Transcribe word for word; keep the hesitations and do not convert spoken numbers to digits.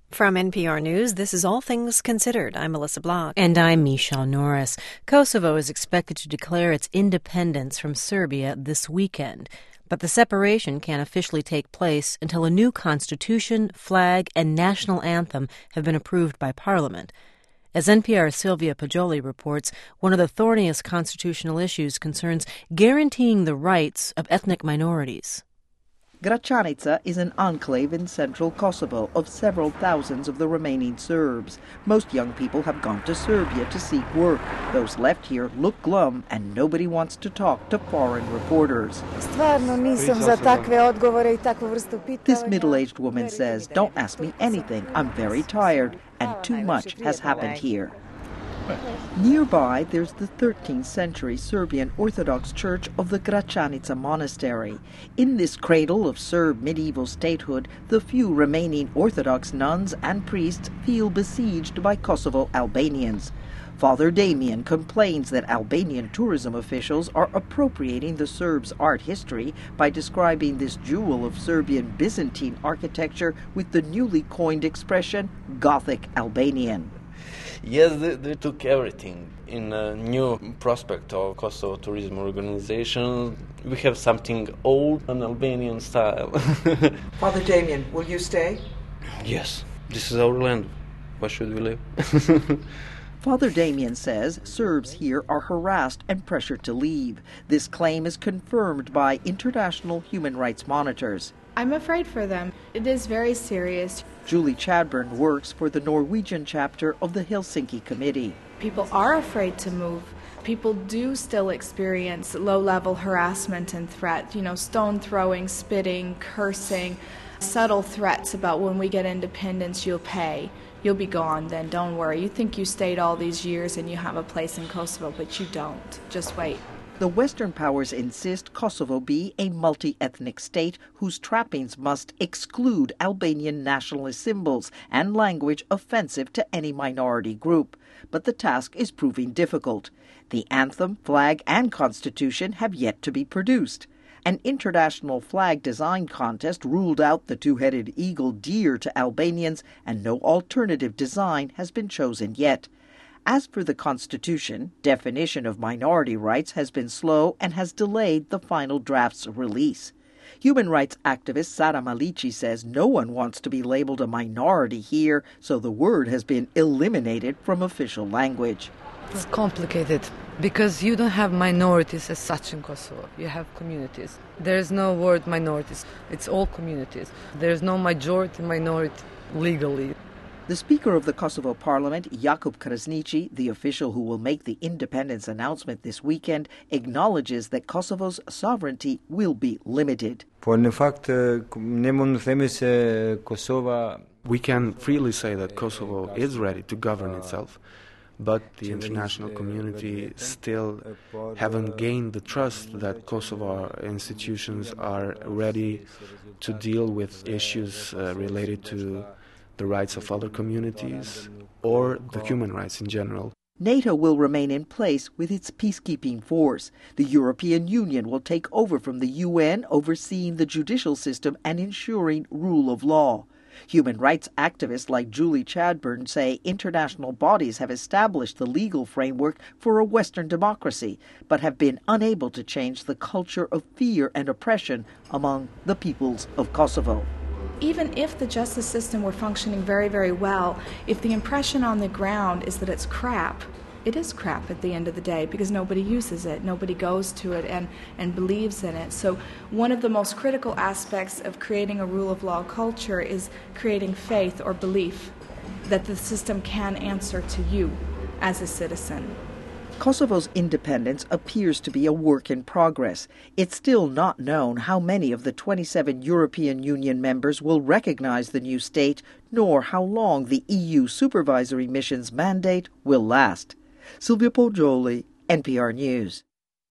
From N P R News, this is All Things Considered. I'm Melissa Block. And I'm Michelle Norris. Kosovo is expected to declare its independence from Serbia this weekend. But the separation can't officially take place until a new constitution, flag, and national anthem have been approved by Parliament. As N P R's Sylvia Poggioli reports, one of the thorniest constitutional issues concerns guaranteeing the rights of ethnic minorities. Gračanica is an enclave in central Kosovo of several thousands of the remaining Serbs. Most young people have gone to Serbia to seek work. Those left here look glum, and nobody wants to talk to foreign reporters. This middle-aged woman says, "Don't ask me anything. I'm very tired, and too much has happened here." Nearby, there's the thirteenth century Serbian Orthodox Church of the Gračanica Monastery. In this cradle of Serb medieval statehood, the few remaining Orthodox nuns and priests feel besieged by Kosovo Albanians. Father Damien complains that Albanian tourism officials are appropriating the Serbs' art history by describing this jewel of Serbian Byzantine architecture with the newly coined expression, Gothic Albanian. Yes, they, they took everything. In a new prospect of Kosovo Tourism Organization, we have something old and Albanian style. Father Damien, will you stay? Yes, this is our land. Why should we live? Father Damien says Serbs here are harassed and pressured to leave. This claim is confirmed by international human rights monitors. I'm afraid for them. It is very serious. Julie Chadburn works for the Norwegian chapter of the Helsinki Committee. People are afraid to move. People do still experience low-level harassment and threat, you know, stone throwing, spitting, cursing, subtle threats about when we get independence, you'll pay. You'll be gone then, don't worry. You think you stayed all these years and you have a place in Kosovo, but you don't. Just wait. The Western powers insist Kosovo be a multi-ethnic state whose trappings must exclude Albanian nationalist symbols and language offensive to any minority group. But the task is proving difficult. The anthem, flag, and constitution have yet to be produced. An international flag design contest ruled out the two-headed eagle dear to Albanians, and no alternative design has been chosen yet. As for the Constitution, definition of minority rights has been slow and has delayed the final draft's release. Human rights activist Sara Malici says no one wants to be labeled a minority here, so the word has been eliminated from official language. It's complicated because you don't have minorities as such in Kosovo. You have communities. There's no word minorities. It's all communities. There's no majority minority legally. The Speaker of the Kosovo Parliament, Jakub Krasniqi, the official who will make the independence announcement this weekend, acknowledges that Kosovo's sovereignty will be limited. We can freely say that Kosovo is ready to govern itself, but the international community still haven't gained the trust that Kosovo institutions are ready to deal with issues uh, related to the rights of other communities, or the human rights in general. NATO will remain in place with its peacekeeping force. The European Union will take over from the U N, overseeing the judicial system and ensuring rule of law. Human rights activists like Julie Chadburn say international bodies have established the legal framework for a Western democracy, but have been unable to change the culture of fear and oppression among the peoples of Kosovo. Even if the justice system were functioning very, very well, if the impression on the ground is that it's crap, it is crap at the end of the day because nobody uses it, nobody goes to it and, and believes in it. So one of the most critical aspects of creating a rule of law culture is creating faith or belief that the system can answer to you as a citizen. Kosovo's independence appears to be a work in progress. It's still not known how many of the twenty-seven European Union members will recognize the new state, nor how long the E U supervisory mission's mandate will last. Sylvia Poggioli, N P R News.